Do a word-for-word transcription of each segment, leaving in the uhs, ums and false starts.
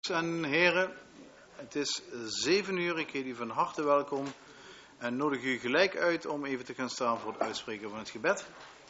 En heren, het is zeven uur. Ik heet u van harte welkom en nodig u gelijk uit om even te gaan staan voor het uitspreken van het gebed.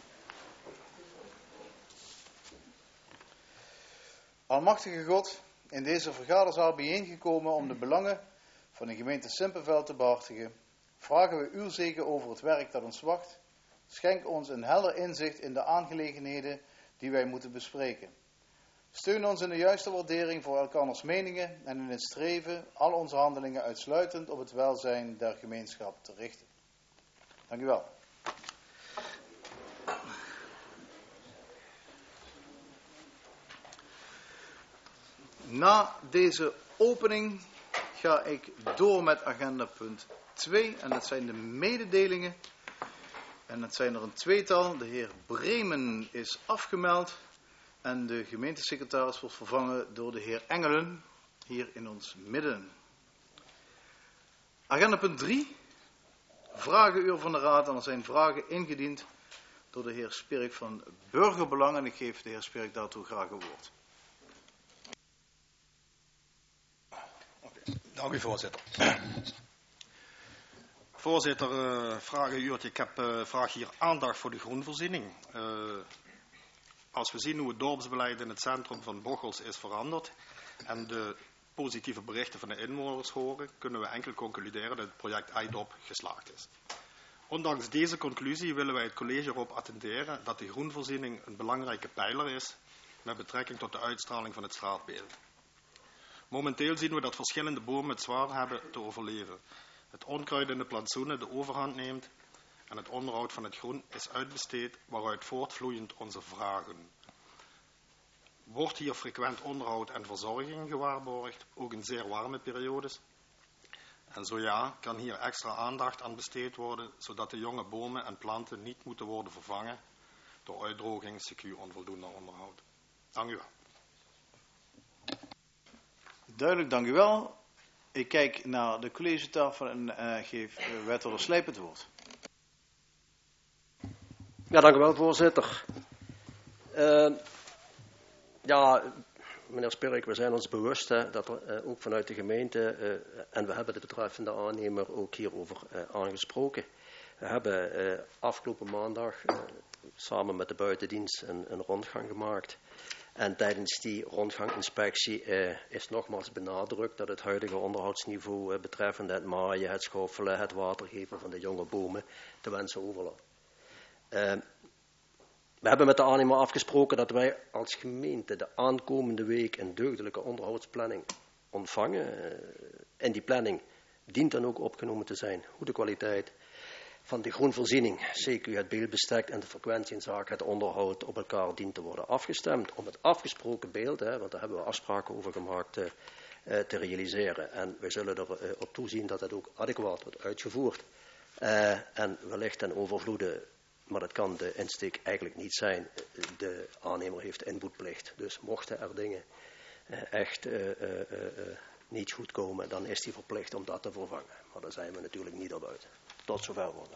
Almachtige God, in deze vergaderzaal bijeengekomen om de belangen van de gemeente Simpelveld te behartigen, vragen we uw zegen over het werk dat ons wacht. Schenk ons een helder inzicht in de aangelegenheden die wij moeten bespreken. Steun ons in de juiste waardering voor elkanders meningen en in het streven al onze handelingen uitsluitend op het welzijn der gemeenschap te richten. Dank u wel. Na deze opening ga ik door met agenda punt twee en dat zijn de mededelingen. En dat zijn er een tweetal. De heer Bremen is afgemeld. En de gemeentesecretaris wordt vervangen door de heer Engelen, hier in ons midden. Agenda punt drie, vragenuur van de Raad. En er zijn vragen ingediend door de heer Spirk van Burgerbelang. En ik geef de heer Spirk daartoe graag een woord. Okay, dank u, voorzitter. Voorzitter, uh, vragenuurtje. Ik heb uh, vraag hier aandacht voor de groenvoorziening. Uh, Als we zien hoe het dorpsbeleid in het centrum van Bocholt is veranderd en de positieve berichten van de inwoners horen, kunnen we enkel concluderen dat het project I D O P geslaagd is. Ondanks deze conclusie willen wij het college erop attenderen dat de groenvoorziening een belangrijke pijler is met betrekking tot de uitstraling van het straatbeeld. Momenteel zien we dat verschillende bomen het zwaar hebben te overleven. Het onkruid in de plantsoenen de overhand neemt en het onderhoud van het groen is uitbesteed, waaruit voortvloeiend onze vragen. Wordt hier frequent onderhoud en verzorging gewaarborgd, ook in zeer warme periodes? En zo ja, kan hier extra aandacht aan besteed worden, zodat de jonge bomen en planten niet moeten worden vervangen door uitdroging, C Q onvoldoende onderhoud. Dank u wel. Duidelijk, dank u wel. Ik kijk naar de collegetafel en uh, geef uh, wethouder Slijp het woord. Ja, dank u wel, voorzitter. Uh, ja, meneer Spirk, we zijn ons bewust hè, dat er uh, ook vanuit de gemeente, uh, en we hebben de betreffende aannemer ook hierover uh, aangesproken. We hebben uh, afgelopen maandag uh, samen met de buitendienst een, een rondgang gemaakt. En tijdens die rondganginspectie uh, is nogmaals benadrukt dat het huidige onderhoudsniveau uh, betreffende het maaien, het schoffelen, het watergeven van de jonge bomen te wensen overlaat. Uh, we hebben met de aannemer afgesproken dat wij als gemeente de aankomende week een deugdelijke onderhoudsplanning ontvangen. Uh, en die planning dient dan ook opgenomen te zijn hoe de kwaliteit van de groenvoorziening, C Q het beeldbestek en de frequentie in zaken het onderhoud op elkaar dient te worden afgestemd om het afgesproken beeld, hè, want daar hebben we afspraken over gemaakt, uh, uh, te realiseren. En we zullen erop uh, op toezien dat het ook adequaat wordt uitgevoerd. Uh, en wellicht ten overvloede, maar dat kan de insteek eigenlijk niet zijn. De aannemer heeft invoetplicht. Dus mochten er dingen uh, echt uh, uh, uh, niet goed komen, dan is hij verplicht om dat te vervangen. Maar daar zijn we natuurlijk niet op uit. Tot zover worden.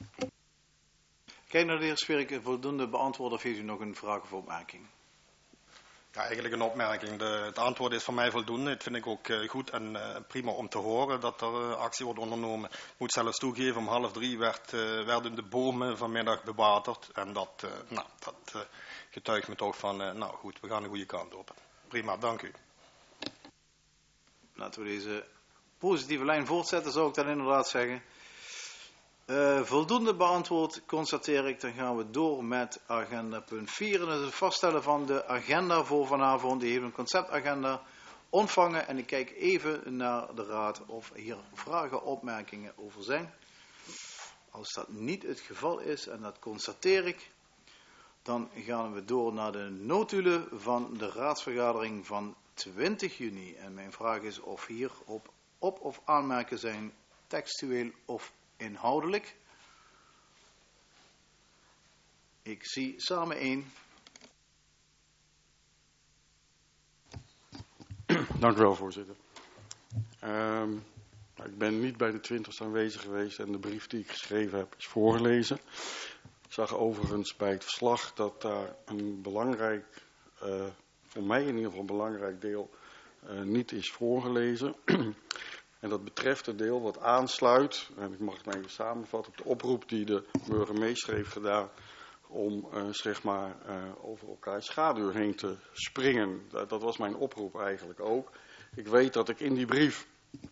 Kijk naar de heer Spirk, voldoende beantwoord of heeft u nog een vraag of opmerking? Ja, eigenlijk een opmerking. De, het antwoord is voor mij voldoende. Dat vind ik ook uh, goed en uh, prima om te horen dat er uh, actie wordt ondernomen. Ik moet zelfs toegeven, om half drie werd, uh, werden de bomen vanmiddag bewaterd. En dat, uh, nou, dat uh, getuigt me toch van, uh, nou goed, we gaan de goede kant op. Prima, dank u. Laten we deze positieve lijn voortzetten, zou ik dan inderdaad zeggen. Uh, voldoende beantwoord, constateer ik. Dan gaan we door met agenda punt vier. En dat is het vaststellen van de agenda voor vanavond. Die heeft een conceptagenda ontvangen. En ik kijk even naar de raad of hier vragen, opmerkingen over zijn. Als dat niet het geval is, en dat constateer ik, dan gaan we door naar de notulen van de raadsvergadering van twintig juni. En mijn vraag is of hier op, op of aanmerken zijn, textueel of inhoudelijk. Ik zie samen één. Dank u wel, voorzitter. Um, ik ben niet bij de twintigste aanwezig geweest en de brief die ik geschreven heb is voorgelezen. Ik zag overigens bij het verslag dat daar een belangrijk, uh, voor mij in ieder geval een belangrijk deel uh, niet is voorgelezen. En dat betreft het deel wat aansluit, en ik mag het maar even samenvatten, op de oproep die de burgemeester heeft gedaan om uh, zeg maar uh, over elkaars schaduw heen te springen. Dat, dat was mijn oproep eigenlijk ook. Ik weet dat ik in die brief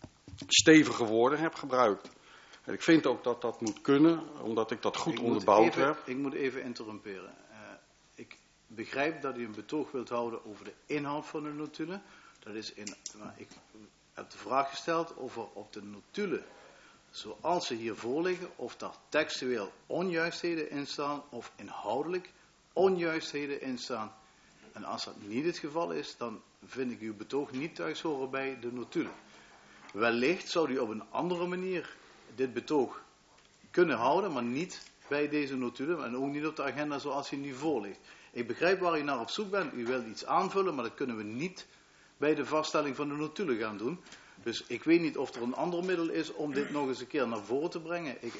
stevige woorden heb gebruikt. En ik vind ook dat dat moet kunnen, omdat ik dat goed ik onderbouwd even, heb. Ik moet even interrumperen. Uh, ik begrijp dat u een betoog wilt houden over de inhoud van de notulen. Dat is in, nou, ik heb de vraag gesteld over op de notulen, zoals ze hier voorliggen, of daar textueel onjuistheden in staan of inhoudelijk onjuistheden in staan. En als dat niet het geval is, dan vind ik uw betoog niet thuis horen bij de notulen. Wellicht zou u op een andere manier dit betoog kunnen houden, maar niet bij deze notulen en ook niet op de agenda zoals die nu voor ligt. Ik begrijp waar u naar op zoek bent. U wilt iets aanvullen, maar dat kunnen we niet bij de vaststelling van de notulen gaan doen. Dus ik weet niet of er een ander middel is om dit nog eens een keer naar voren te brengen. Ik,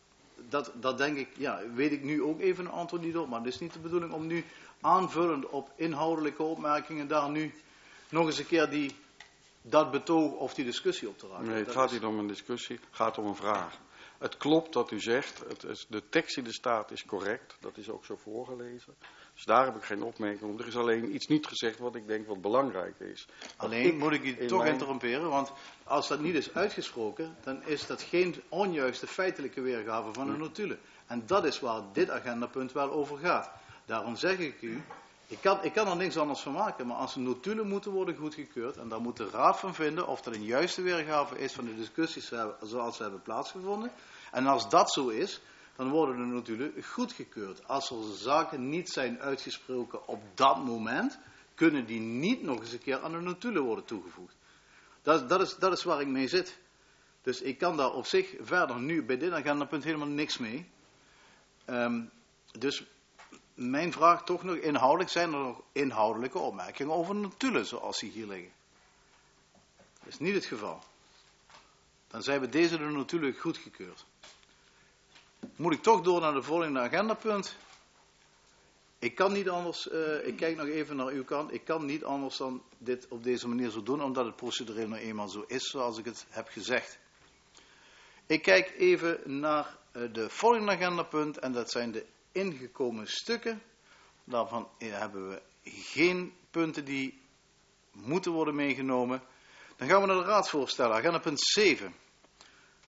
dat, dat denk ik, ja, weet ik nu ook even een antwoord niet op, maar het is niet de bedoeling om nu aanvullend op inhoudelijke opmerkingen daar nu nog eens een keer die, dat betoog of die discussie op te raken. Nee, het dat gaat is... niet om een discussie, het gaat om een vraag. Het klopt dat u zegt, het is, de tekst die er staat is correct, dat is ook zo voorgelezen. Dus daar heb ik geen opmerking op. Er is alleen iets niet gezegd wat ik denk wat belangrijk is. Alleen ik moet ik u toch mijn... interromperen, want als dat niet is uitgesproken, dan is dat geen onjuiste feitelijke weergave van de notulen. En dat is waar dit agendapunt wel over gaat. Daarom zeg ik u, ik kan, ik kan er niks anders van maken, maar als de notulen moeten worden goedgekeurd, en daar moet de raad van vinden of dat een juiste weergave is van de discussies zoals ze hebben plaatsgevonden. En als dat zo is, dan worden de notulen goedgekeurd. Als er zaken niet zijn uitgesproken op dat moment, kunnen die niet nog eens een keer aan de notulen worden toegevoegd. Dat, dat, is, dat is waar ik mee zit. Dus ik kan daar op zich verder nu bij dit agendapunt helemaal niks mee. Um, dus mijn vraag toch nog inhoudelijk, zijn er nog inhoudelijke opmerkingen over de notulen zoals die hier liggen? Dat is niet het geval. Dan zijn we deze de notulen goedgekeurd. Moet ik toch door naar de volgende agendapunt. Ik kan niet anders, uh, ik kijk nog even naar uw kant, ik kan niet anders dan dit op deze manier zo doen, omdat het procedureel nou eenmaal zo is, zoals ik het heb gezegd. Ik kijk even naar uh, de volgende agendapunt, en dat zijn de ingekomen stukken. Daarvan hebben we geen punten die moeten worden meegenomen. Dan gaan we naar de raadsvoorstellen, agendapunt zeven.